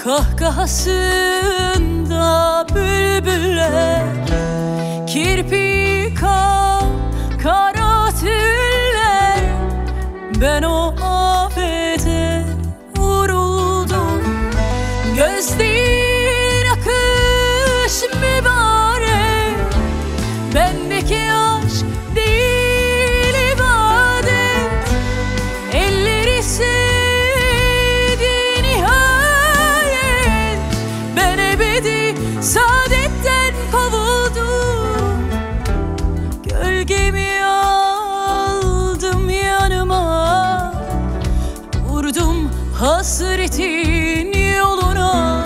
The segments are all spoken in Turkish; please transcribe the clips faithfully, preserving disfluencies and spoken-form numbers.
kahkahasında bülbüller, kirpi kal kara tüller. Ben o afete vuruldum. Göz değil akış mübarek, bendeki aşk değil ibadet. Elleri sevdi nihayet, ben ebedi saadetten kovuldum. Gölgemi aldım yanıma, vurdum hasretin yoluna.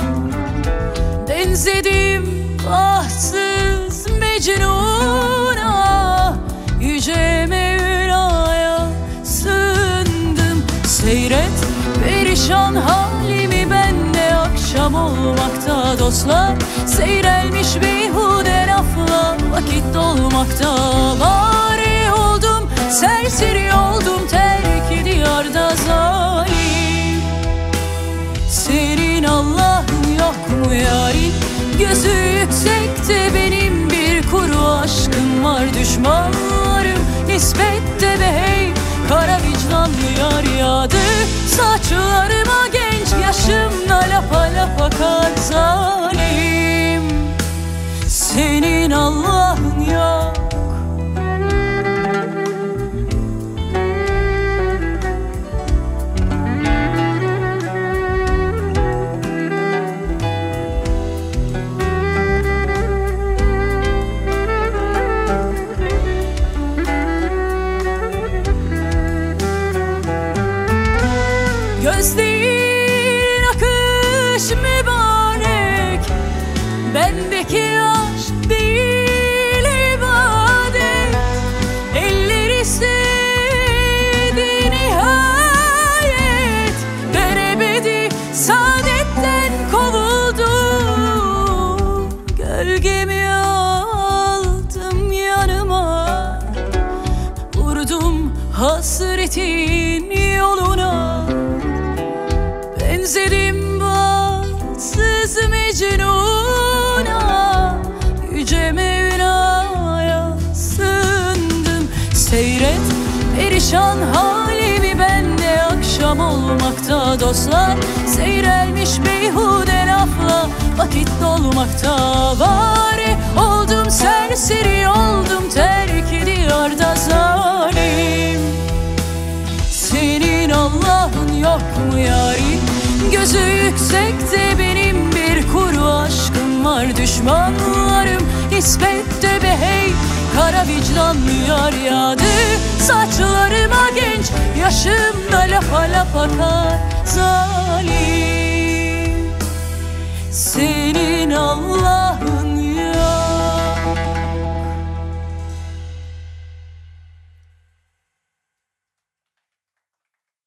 Benzedim bahtsız Mecnun'a, yüce Mevla'ya sığındım. Seyret perişan halimi, bende akşam olmakta dostlar. Seyrelmiş beyhude lafla vakit dolmakta. Bari oldum, serseri oldum, terk diyarda zalim. Senin Allah'ın yok mu yarim? Gözü yüksekte benim bir kuru aşkım var. Düşmanlarım nispette be hey, kara vicdanlı yar yağdı saçlarıma genç yaşımda, lapa lapa kar zalim. Senin Allah'ın yok. Göz değil akış mübarek, bendeki aşk değil ibadet. Elleri sevdi nihayet, ben ebedi saadetten kovuldum. Gölgemi aldım yanıma, vurdum hasretin yoluna. Benzedim bahtsız Mecnun'a, yüce Mevla'ya sığındım. Seyret perişan halimi, bende akşam olmakta dostlar. Seyrelmiş beyhude lafla vakit dolmakta. Bari oldum, serseri oldum, terk diyarda zalim. Senin Allah'ın yok mu yarim? Gözü yüksekte benim bir kuru aşkım var. Düşmanlarım nispette be hey, kara vicdanlı yar yağdı saçlarıma genç yaşımda, lapa lapa kar zalim. Senin Allah